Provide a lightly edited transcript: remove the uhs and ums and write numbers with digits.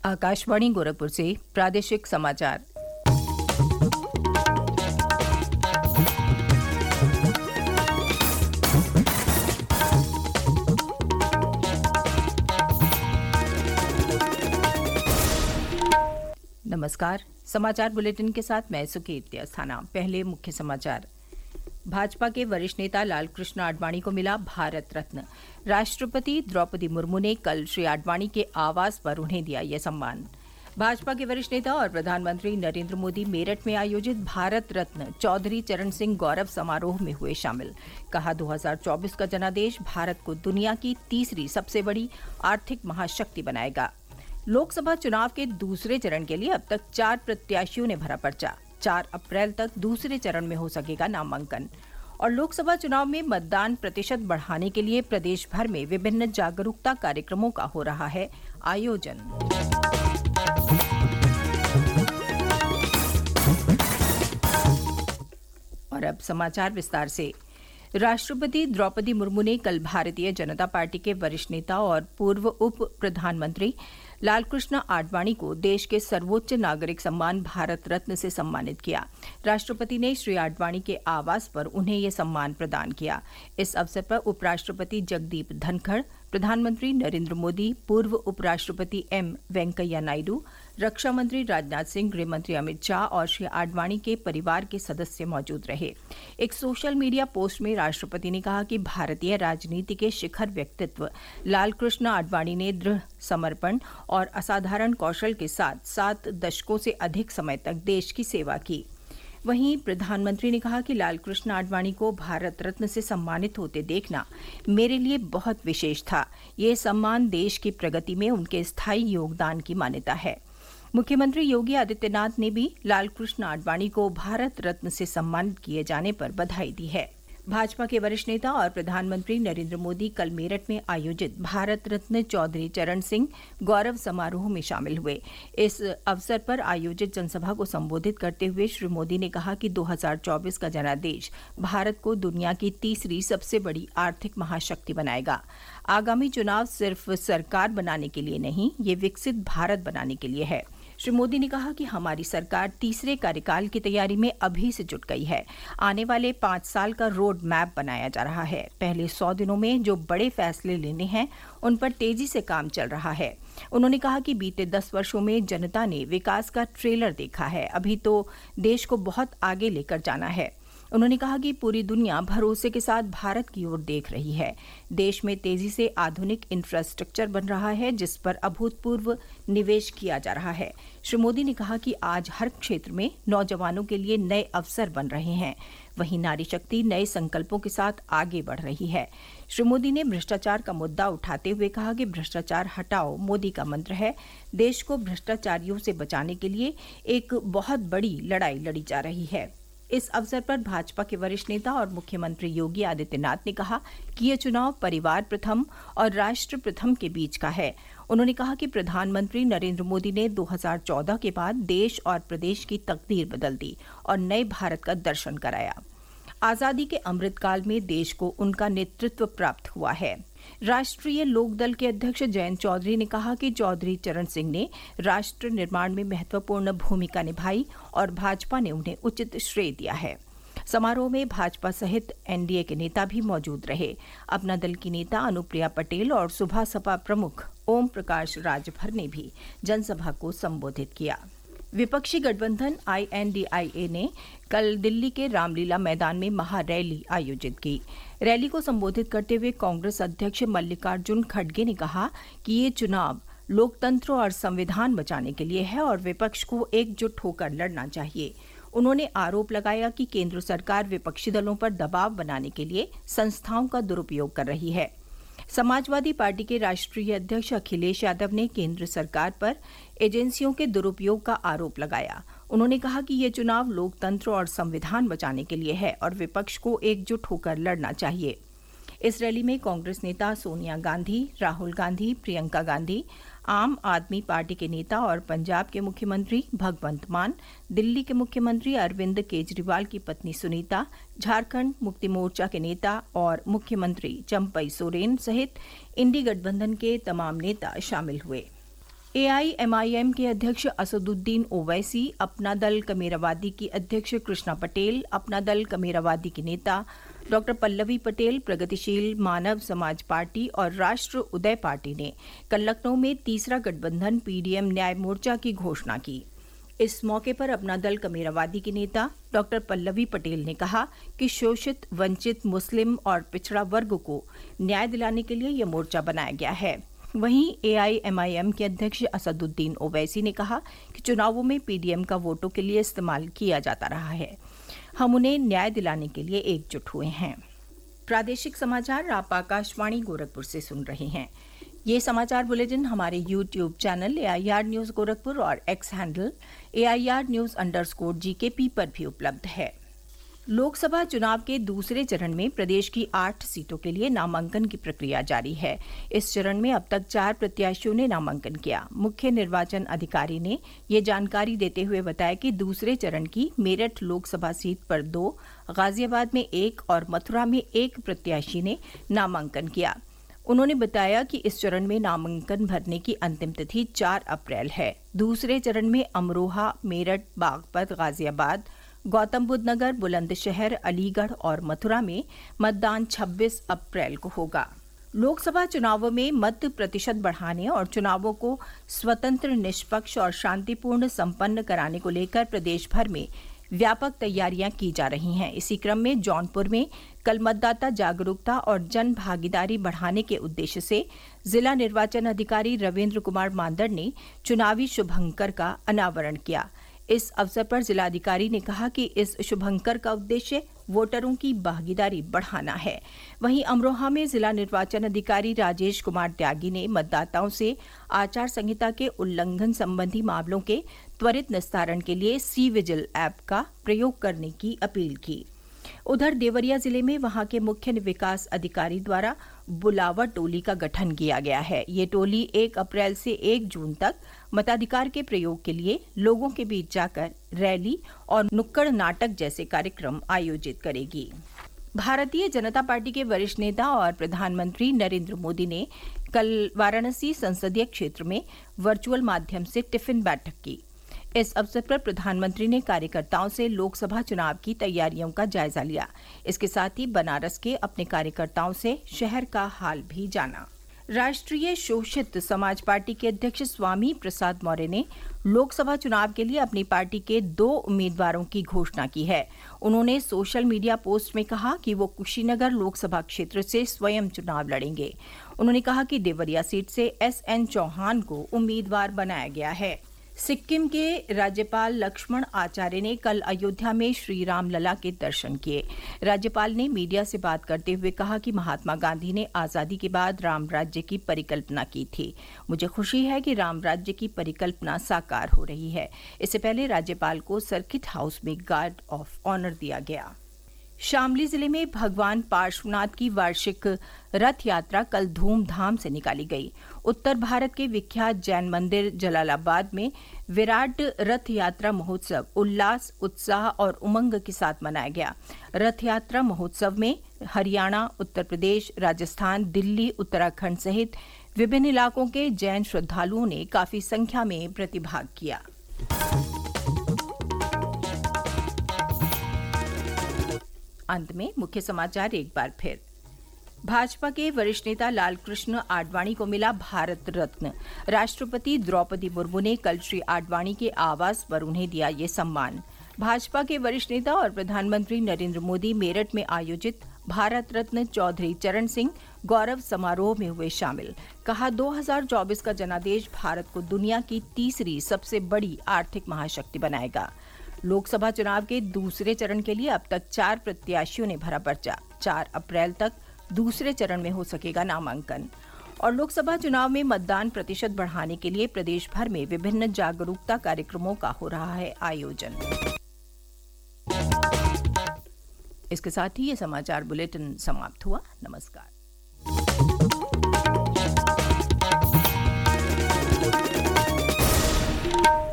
आकाशवाणी गोरखपुर से प्रादेशिक समाचार। नमस्कार। समाचार बुलेटिन के साथ मैं सुकीर्ति अस्थाना। पहले मुख्य समाचार। भाजपा के वरिष्ठ नेता लालकृष्ण आडवाणी को मिला भारत रत्न। राष्ट्रपति द्रौपदी मुर्मू ने कल श्री आडवाणी के आवास पर उन्हें दिया यह सम्मान। भाजपा के वरिष्ठ नेता और प्रधानमंत्री नरेंद्र मोदी मेरठ में आयोजित भारत रत्न चौधरी चरण सिंह गौरव समारोह में हुए शामिल। कहा, 2024 का जनादेश भारत को दुनिया की तीसरी सबसे बड़ी आर्थिक महाशक्ति बनाएगा। लोकसभा चुनाव के दूसरे चरण के लिए अब तक 4 प्रत्याशियों ने भरा पर्चा। 4 अप्रैल तक दूसरे चरण में हो सकेगा नामांकन। और लोकसभा चुनाव में मतदान प्रतिशत बढ़ाने के लिए प्रदेश भर में विभिन्न जागरूकता कार्यक्रमों का हो रहा है आयोजन। और अब समाचार विस्तार से। राष्ट्रपति द्रौपदी मुर्मू ने कल भारतीय जनता पार्टी के वरिष्ठ नेता और पूर्व उप प्रधानमंत्री लालकृष्ण आडवाणी को देश के सर्वोच्च नागरिक सम्मान भारत रत्न से सम्मानित किया। राष्ट्रपति ने श्री आडवाणी के आवास पर उन्हें यह सम्मान प्रदान किया। इस अवसर पर उपराष्ट्रपति जगदीप धनखड़, प्रधानमंत्री नरेंद्र मोदी, पूर्व उपराष्ट्रपति एम वेंकैया नायडू, रक्षा मंत्री राजनाथ सिंह, गृह मंत्री अमित शाह और श्री आडवाणी के परिवार के सदस्य मौजूद रहे। एक सोशल मीडिया पोस्ट में राष्ट्रपति ने कहा कि भारतीय राजनीति के शिखर व्यक्तित्व लालकृष्ण आडवाणी ने दृढ़ समर्पण और असाधारण कौशल के साथ 7 दशकों से अधिक समय तक देश की सेवा की। वहीं प्रधानमंत्री ने कहा कि लालकृष्ण आडवाणी को भारत रत्न से सम्मानित होते देखना मेरे लिए बहुत विशेष था। ये सम्मान देश की प्रगति में उनके स्थायी योगदान की मान्यता है। मुख्यमंत्री योगी आदित्यनाथ ने भी लालकृष्ण आडवाणी को भारत रत्न से सम्मानित किए जाने पर बधाई दी है। भाजपा के वरिष्ठ नेता और प्रधानमंत्री नरेंद्र मोदी कल मेरठ में आयोजित भारत रत्न चौधरी चरण सिंह गौरव समारोह में शामिल हुए। इस अवसर पर आयोजित जनसभा को संबोधित करते हुए श्री मोदी ने कहा कि 2024 का जनादेश भारत को दुनिया की तीसरी सबसे बड़ी आर्थिक महाशक्ति बनाएगा। आगामी चुनाव सिर्फ सरकार बनाने के लिए नहीं, ये विकसित भारत बनाने के लिए है। श्री मोदी ने कहा कि हमारी सरकार तीसरे कार्यकाल की तैयारी में अभी से जुट गई है। आने वाले 5 साल का रोड मैप बनाया जा रहा है। पहले 100 दिनों में जो बड़े फैसले लेने हैं उन पर तेजी से काम चल रहा है। उन्होंने कहा कि बीते 10 वर्षों में जनता ने विकास का ट्रेलर देखा है। अभी तो देश को बहुत आगे लेकर जाना है। उन्होंने कहा कि पूरी दुनिया भरोसे के साथ भारत की ओर देख रही है। देश में तेजी से आधुनिक इंफ्रास्ट्रक्चर बन रहा है, जिस पर अभूतपूर्व निवेश किया जा रहा है। श्री मोदी ने कहा कि आज हर क्षेत्र में नौजवानों के लिए नए अवसर बन रहे हैं। वहीं नारी शक्ति नए संकल्पों के साथ आगे बढ़ रही है। श्री मोदी ने भ्रष्टाचार का मुद्दा उठाते हुए कहा कि भ्रष्टाचार हटाओ मोदी का मंत्र है। देश को भ्रष्टाचारियों से बचाने के लिए एक बहुत बड़ी लड़ाई लड़ी जा रही है। इस अवसर पर भाजपा के वरिष्ठ नेता और मुख्यमंत्री योगी आदित्यनाथ ने कहा कि यह चुनाव परिवार प्रथम और राष्ट्र प्रथम के बीच का है। उन्होंने कहा कि प्रधानमंत्री नरेंद्र मोदी ने 2014 के बाद देश और प्रदेश की तकदीर बदल दी और नए भारत का दर्शन कराया। आजादी के अमृतकाल में देश को उनका नेतृत्व प्राप्त हुआ है। राष्ट्रीय लोकदल के अध्यक्ष जयंत चौधरी ने कहा कि चौधरी चरण सिंह ने राष्ट्र निर्माण में महत्वपूर्ण भूमिका निभाई और भाजपा ने उन्हें उचित श्रेय दिया है। समारोह में भाजपा सहित एनडीए के नेता भी मौजूद रहे। अपना दल की नेता अनुप्रिया पटेल और सुबह सपा प्रमुख ओम प्रकाश राजभर ने भी जनसभा को संबोधित किया। विपक्षी गठबंधन INDIA ने कल दिल्ली के रामलीला मैदान में महारैली आयोजित की। रैली को संबोधित करते हुए कांग्रेस अध्यक्ष मल्लिकार्जुन खड़गे ने कहा कि ये चुनाव लोकतंत्र और संविधान बचाने के लिए है और विपक्ष को एकजुट होकर लड़ना चाहिए। उन्होंने आरोप लगाया कि केंद्र सरकार विपक्षी दलों पर दबाव बनाने के लिए संस्थाओं का दुरुपयोग कर रही है। समाजवादी पार्टी के राष्ट्रीय अध्यक्ष अखिलेश यादव ने केंद्र सरकार पर एजेंसियों के दुरुपयोग का आरोप लगाया। उन्होंने कहा कि ये चुनाव लोकतंत्र और संविधान बचाने के लिए है और विपक्ष को एकजुट होकर लड़ना चाहिए। इस रैली में कांग्रेस नेता सोनिया गांधी, राहुल गांधी, प्रियंका गांधी, आम आदमी पार्टी के नेता और पंजाब के मुख्यमंत्री भगवंत मान, दिल्ली के मुख्यमंत्री अरविंद केजरीवाल की पत्नी सुनीता, झारखंड मुक्ति मोर्चा के नेता और मुख्यमंत्री चंपई सोरेन सहित इंडी गठबंधन के तमाम नेता शामिल हुए। एआईएमआईएम के अध्यक्ष असदुद्दीन ओवैसी, अपना दल कमेरावादी की अध्यक्ष कृष्णा पटेल, अपना दल कमेरावादी की नेता डॉक्टर पल्लवी पटेल, प्रगतिशील मानव समाज पार्टी और राष्ट्र उदय पार्टी ने कल लखनऊ में तीसरा गठबंधन पीडीएम न्याय मोर्चा की घोषणा की। इस मौके पर अपना दल कमेरावादी की नेता डॉक्टर पल्लवी पटेल ने कहा कि शोषित, वंचित, मुस्लिम और पिछड़ा वर्ग को न्याय दिलाने के लिए यह मोर्चा बनाया गया है। वहीं एआईएमआईएम के अध्यक्ष असदुद्दीन ओवैसी ने कहा कि चुनावों में पीडीएम का वोटों के लिए इस्तेमाल किया जाता रहा है। हम उन्हें न्याय दिलाने के लिए एकजुट हुए हैं। प्रादेशिक समाचार आप आकाशवाणी गोरखपुर से सुन रहे हैं। ये समाचार बुलेटिन हमारे YouTube channel AIR news Gorakhpur और एक्स हैंडल AIR_GKP पर भी उपलब्ध है। लोकसभा चुनाव के दूसरे चरण में प्रदेश की 8 सीटों के लिए नामांकन की प्रक्रिया जारी है। इस चरण में अब तक 4 प्रत्याशियों ने नामांकन किया। मुख्य निर्वाचन अधिकारी ने ये जानकारी देते हुए बताया कि दूसरे चरण की मेरठ लोकसभा सीट पर 2, गाजियाबाद में 1 और मथुरा में 1 प्रत्याशी ने नामांकन किया। उन्होंने बताया कि इस चरण में नामांकन भरने की अंतिम तिथि 4 अप्रैल है। दूसरे चरण में अमरोहा, मेरठ, बागपत, गाजियाबाद, गौतम बुद्ध नगर, बुलंदशहर, अलीगढ़ और मथुरा में मतदान 26 अप्रैल को होगा। लोकसभा चुनावों में मत प्रतिशत बढ़ाने और चुनावों को स्वतंत्र, निष्पक्ष और शांतिपूर्ण संपन्न कराने को लेकर प्रदेश भर में व्यापक तैयारियां की जा रही हैं। इसी क्रम में जौनपुर में कल मतदाता जागरूकता और जन भागीदारी बढ़ाने के उद्देश्य से जिला निर्वाचन अधिकारी रविन्द्र कुमार मांदड़ ने चुनावी शुभंकर का अनावरण किया। इस अवसर पर जिलाधिकारी ने कहा कि इस शुभंकर का उद्देश्य वोटरों की भागीदारी बढ़ाना है। वहीं अमरोहा में जिला निर्वाचन अधिकारी राजेश कुमार त्यागी ने मतदाताओं से आचार संहिता के उल्लंघन संबंधी मामलों के त्वरित निस्तारण के लिए सी विजिल ऐप का प्रयोग करने की अपील की। उधर देवरिया जिले में वहां के मुख्य विकास अधिकारी द्वारा बुलावा टोली का गठन किया गया है। ये टोली 1 अप्रैल से 1 जून तक मताधिकार के प्रयोग के लिए लोगों के बीच जाकर रैली और नुक्कड़ नाटक जैसे कार्यक्रम आयोजित करेगी। भारतीय जनता पार्टी के वरिष्ठ नेता और प्रधानमंत्री नरेंद्र मोदी ने कल वाराणसी संसदीय क्षेत्र में वर्चुअल माध्यम से टिफिन बैठक की। इस अवसर पर प्रधानमंत्री ने कार्यकर्ताओं से लोकसभा चुनाव की तैयारियों का जायजा लिया। इसके साथ ही बनारस के अपने कार्यकर्ताओं से शहर का हाल भी जाना। राष्ट्रीय शोषित समाज पार्टी के अध्यक्ष स्वामी प्रसाद मौर्य ने लोकसभा चुनाव के लिए अपनी पार्टी के 2 उम्मीदवारों की घोषणा की है। उन्होंने सोशल मीडिया पोस्ट में कहा कि वो कुशीनगर लोकसभा क्षेत्र से स्वयं चुनाव लड़ेंगे। उन्होंने कहा कि देवरिया सीट से SN चौहान को उम्मीदवार बनाया गया है। सिक्किम के राज्यपाल लक्ष्मण आचार्य ने कल अयोध्या में श्री राम लला के दर्शन किए। राज्यपाल ने मीडिया से बात करते हुए कहा कि महात्मा गांधी ने आजादी के बाद राम राज्य की परिकल्पना की थी। मुझे खुशी है कि राम राज्य की परिकल्पना साकार हो रही है। इससे पहले राज्यपाल को सर्किट हाउस में गार्ड ऑफ ऑनर दिया गया। शामली जिले में भगवान पार्श्वनाथ की वार्षिक रथ यात्रा कल धूमधाम से निकाली गई। उत्तर भारत के विख्यात जैन मंदिर जलालाबाद में विराट रथ यात्रा महोत्सव उल्लास, उत्साह और उमंग के साथ मनाया गया। रथ यात्रा महोत्सव में हरियाणा, उत्तर प्रदेश, राजस्थान, दिल्ली, उत्तराखंड सहित विभिन्न इलाकों के जैन श्रद्धालुओं ने काफी संख्या में प्रतिभाग किया। अंत में मुख्य समाचार एक बार फिर। भाजपा के वरिष्ठ नेता लालकृष्ण आडवाणी को मिला भारत रत्न। राष्ट्रपति द्रौपदी मुर्मू ने कल श्री आडवाणी के आवास पर उन्हें दिया ये सम्मान। भाजपा के वरिष्ठ नेता और प्रधानमंत्री नरेंद्र मोदी मेरठ में आयोजित भारत रत्न चौधरी चरण सिंह गौरव समारोह में हुए शामिल। कहा 2024 का जनादेश भारत को दुनिया की तीसरी सबसे बड़ी आर्थिक महाशक्ति बनाएगा। लोकसभा चुनाव के दूसरे चरण के लिए अब तक 4 प्रत्याशियों ने भरा पर्चा। 4 अप्रैल तक दूसरे चरण में हो सकेगा नामांकन। और लोकसभा चुनाव में मतदान प्रतिशत बढ़ाने के लिए प्रदेश भर में विभिन्न जागरूकता कार्यक्रमों का हो रहा है आयोजन। इसके साथ ही ये समाचार बुलेटिन समाप्त हुआ। नमस्कार।